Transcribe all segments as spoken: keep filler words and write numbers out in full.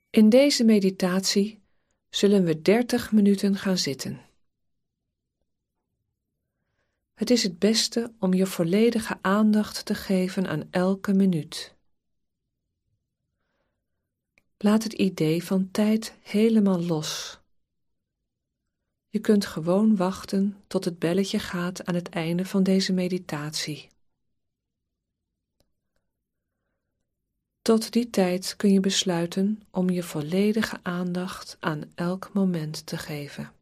In deze meditatie zullen we dertig minuten gaan zitten. Het is het beste om je volledige aandacht te geven aan elke minuut. Laat het idee van tijd helemaal los. Je kunt gewoon wachten tot het belletje gaat aan het einde van deze meditatie. Tot die tijd kun je besluiten om je volledige aandacht aan elk moment te geven.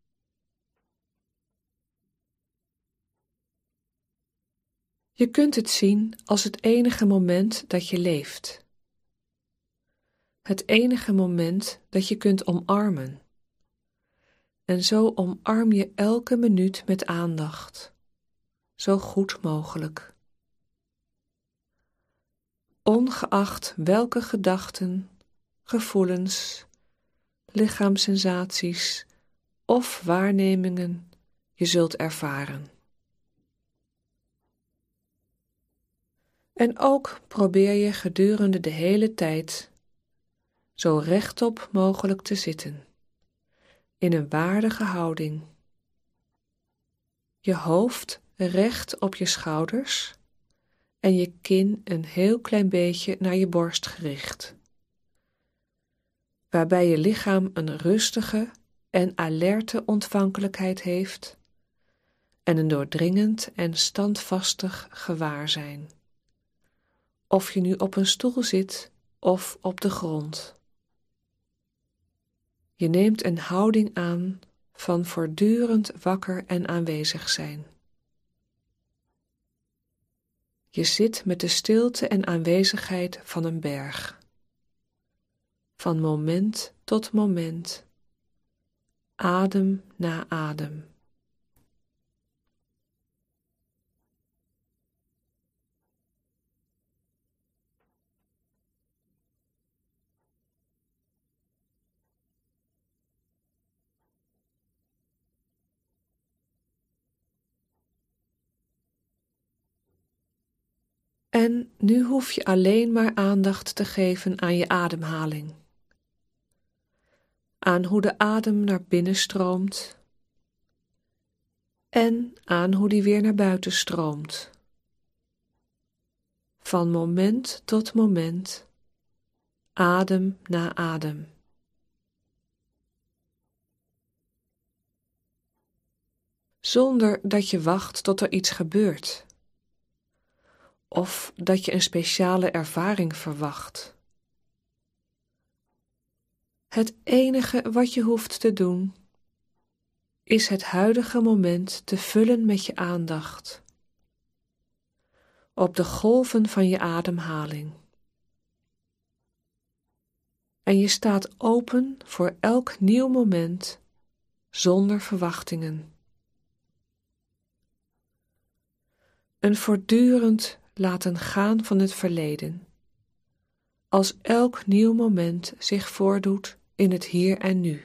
Je kunt het zien als het enige moment dat je leeft. Het enige moment dat je kunt omarmen. En zo omarm je elke minuut met aandacht, zo goed mogelijk. Ongeacht welke gedachten, gevoelens, lichaamssensaties of waarnemingen je zult ervaren. En ook probeer je gedurende de hele tijd zo rechtop mogelijk te zitten, in een waardige houding. Je hoofd recht op je schouders en je kin een heel klein beetje naar je borst gericht, waarbij je lichaam een rustige en alerte ontvankelijkheid heeft en een doordringend en standvastig gewaarzijn. Of je nu op een stoel zit of op de grond. Je neemt een houding aan van voortdurend wakker en aanwezig zijn. Je zit met de stilte en aanwezigheid van een berg. Van moment tot moment, adem na adem. En nu hoef je alleen maar aandacht te geven aan je ademhaling. Aan hoe de adem naar binnen stroomt en aan hoe die weer naar buiten stroomt. Van moment tot moment, adem na adem. Zonder dat je wacht tot er iets gebeurt. Of dat je een speciale ervaring verwacht. Het enige wat je hoeft te doen, is het huidige moment te vullen met je aandacht. Op de golven van je ademhaling. En je staat open voor elk nieuw moment, zonder verwachtingen. Een voortdurend laten gaan van het verleden, als elk nieuw moment zich voordoet in het hier en nu.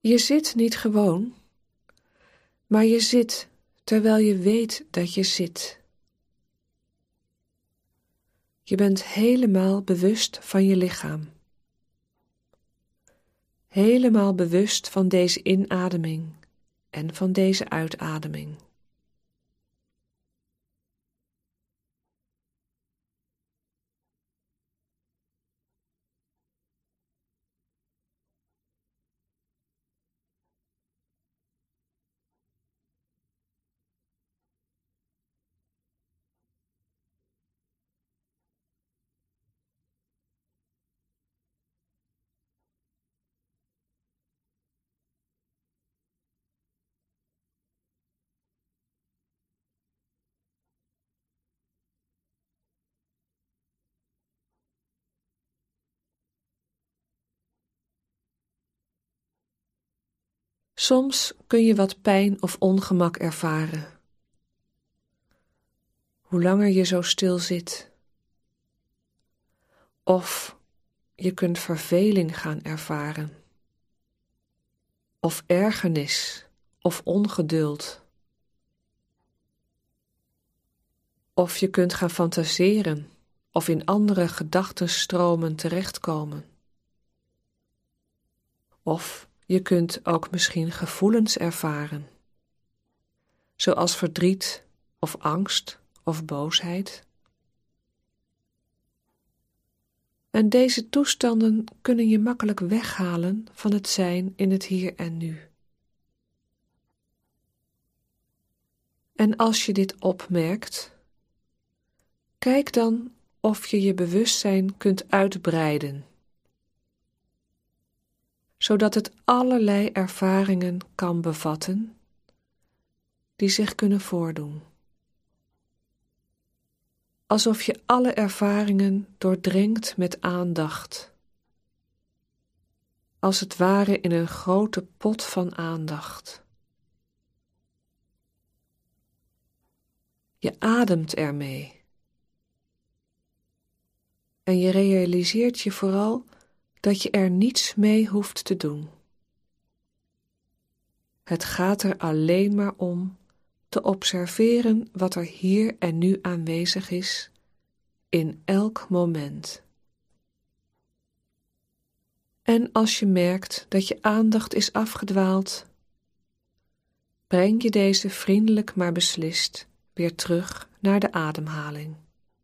Je zit niet gewoon, maar je zit terwijl je weet dat je zit. Je bent helemaal bewust van je lichaam. Helemaal bewust van deze inademing en van deze uitademing. Soms kun je wat pijn of ongemak ervaren. Hoe langer je zo stil zit. Of je kunt verveling gaan ervaren. Of ergernis of ongeduld. Of je kunt gaan fantaseren of in andere gedachtenstromen terechtkomen. Of je kunt ook misschien gevoelens ervaren, zoals verdriet of angst of boosheid. En deze toestanden kunnen je makkelijk weghalen van het zijn in het hier en nu. En als je dit opmerkt, kijk dan of je je bewustzijn kunt uitbreiden, zodat het allerlei ervaringen kan bevatten die zich kunnen voordoen. Alsof je alle ervaringen doordringt met aandacht, als het ware in een grote pot van aandacht. Je ademt ermee. En je realiseert je vooral dat je er niets mee hoeft te doen. Het gaat er alleen maar om te observeren wat er hier en nu aanwezig is, in elk moment. En als je merkt dat je aandacht is afgedwaald, breng je deze vriendelijk maar beslist weer terug naar de ademhaling.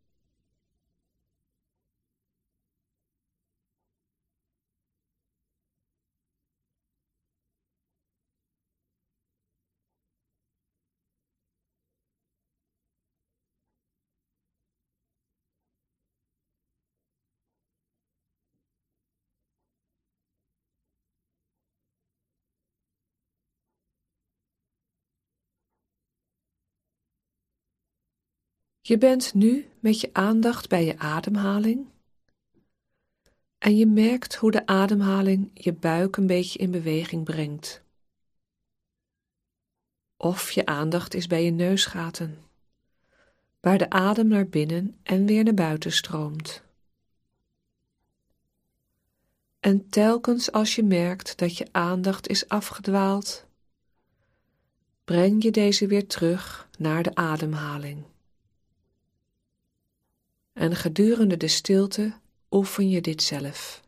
Je bent nu met je aandacht bij je ademhaling en je merkt hoe de ademhaling je buik een beetje in beweging brengt. Of je aandacht is bij je neusgaten, waar de adem naar binnen en weer naar buiten stroomt. En telkens als je merkt dat je aandacht is afgedwaald, breng je deze weer terug naar de ademhaling. En gedurende de stilte oefen je dit zelf.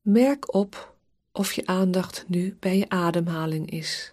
Merk op of je aandacht nu bij je ademhaling is.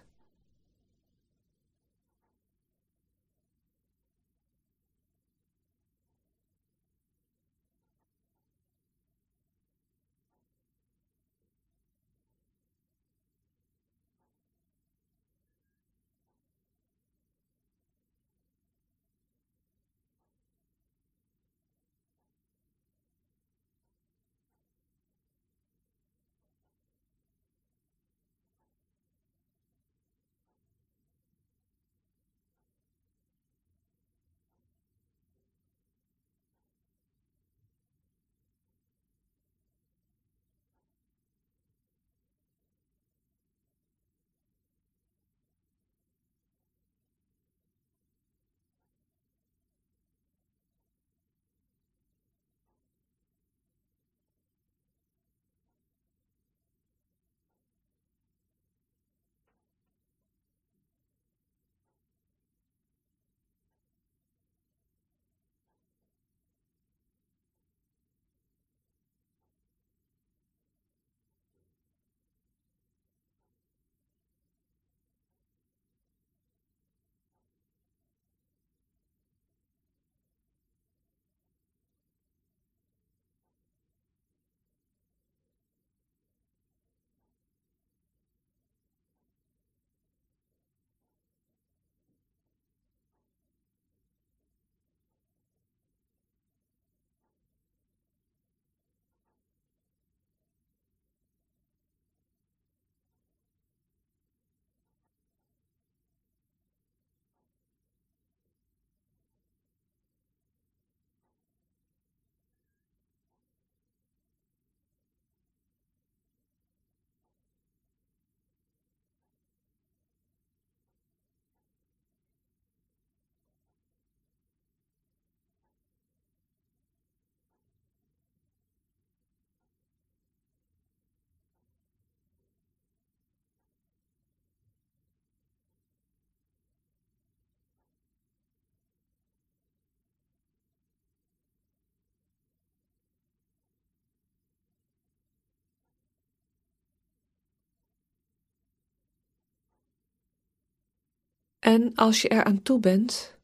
En als je er aan toe bent,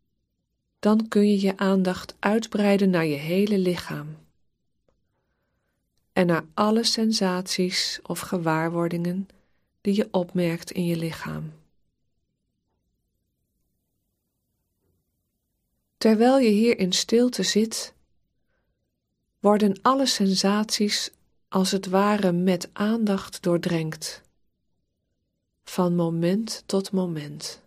dan kun je je aandacht uitbreiden naar je hele lichaam en naar alle sensaties of gewaarwordingen die je opmerkt in je lichaam. Terwijl je hier in stilte zit, worden alle sensaties als het ware met aandacht doordrenkt, van moment tot moment.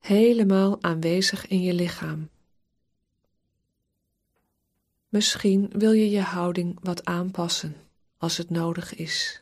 helemaal aanwezig in je lichaam. Misschien wil je je houding wat aanpassen als het nodig is.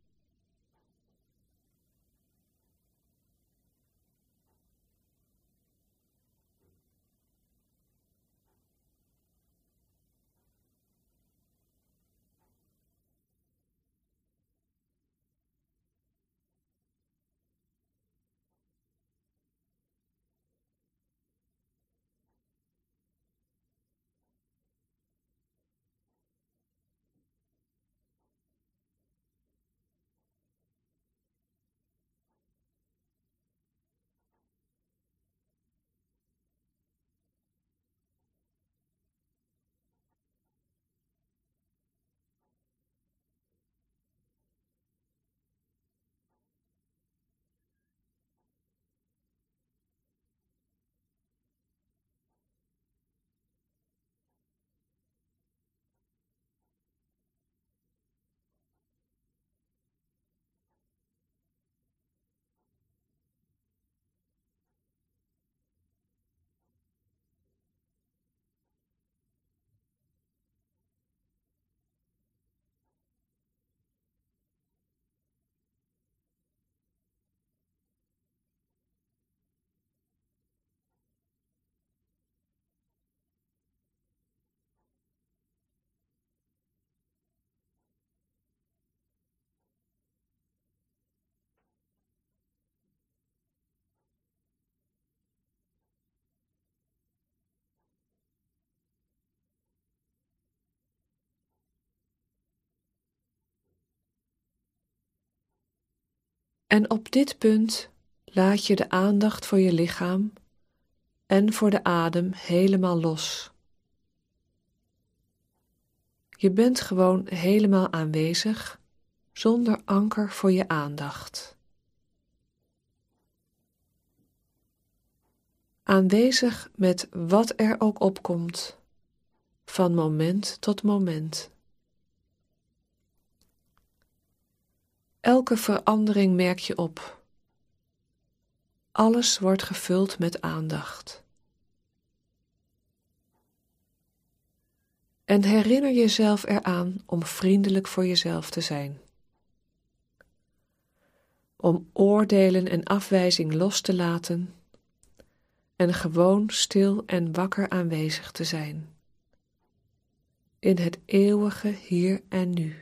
En op dit punt laat je de aandacht voor je lichaam en voor de adem helemaal los. Je bent gewoon helemaal aanwezig, zonder anker voor je aandacht. Aanwezig met wat er ook opkomt, van moment tot moment. Elke verandering merk je op. Alles wordt gevuld met aandacht. En herinner jezelf eraan om vriendelijk voor jezelf te zijn. Om oordelen en afwijzing los te laten en gewoon stil en wakker aanwezig te zijn. In het eeuwige hier en nu.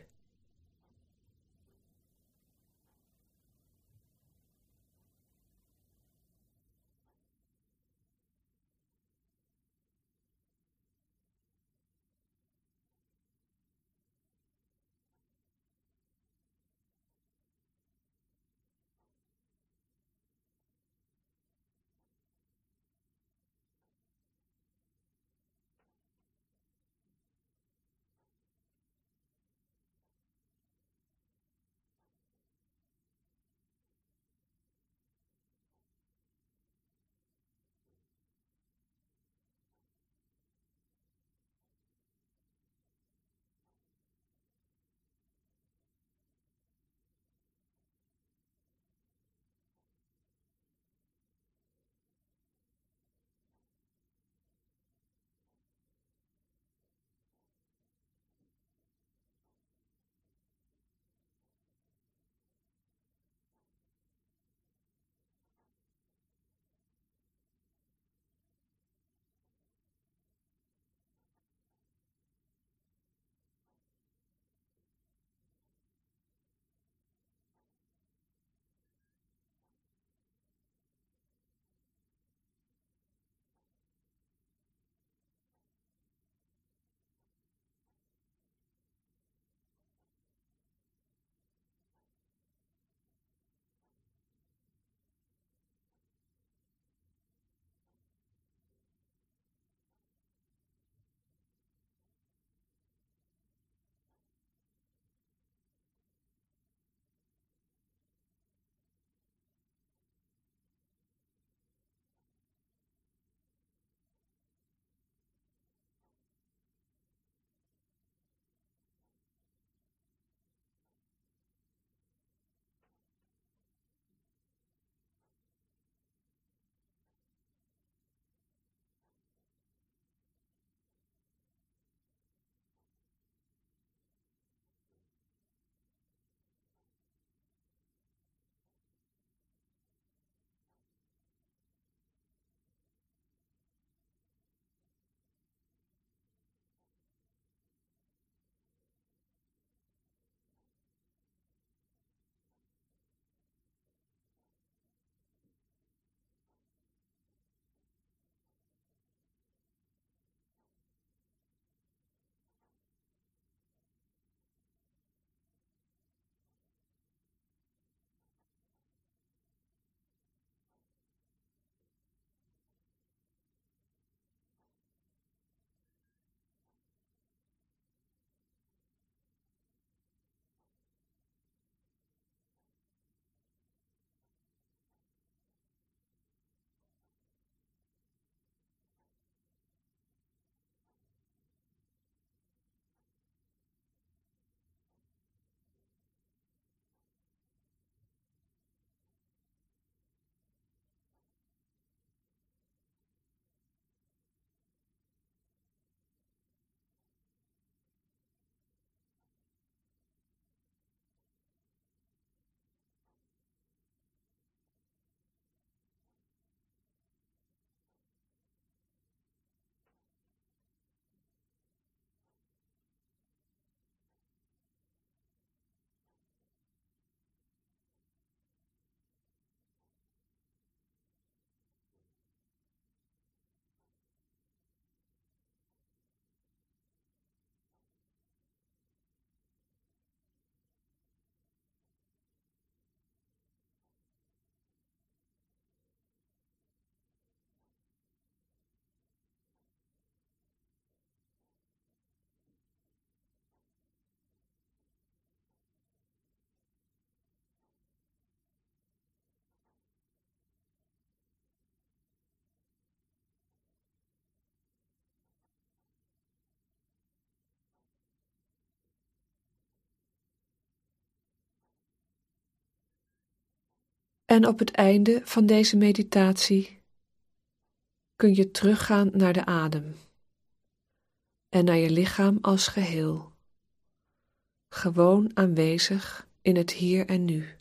En op het einde van deze meditatie kun je teruggaan naar de adem en naar je lichaam als geheel, gewoon aanwezig in het hier en nu.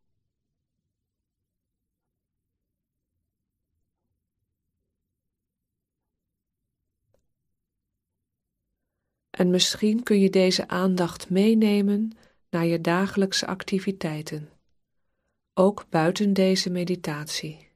En misschien kun je deze aandacht meenemen naar je dagelijkse activiteiten, ook buiten deze meditatie.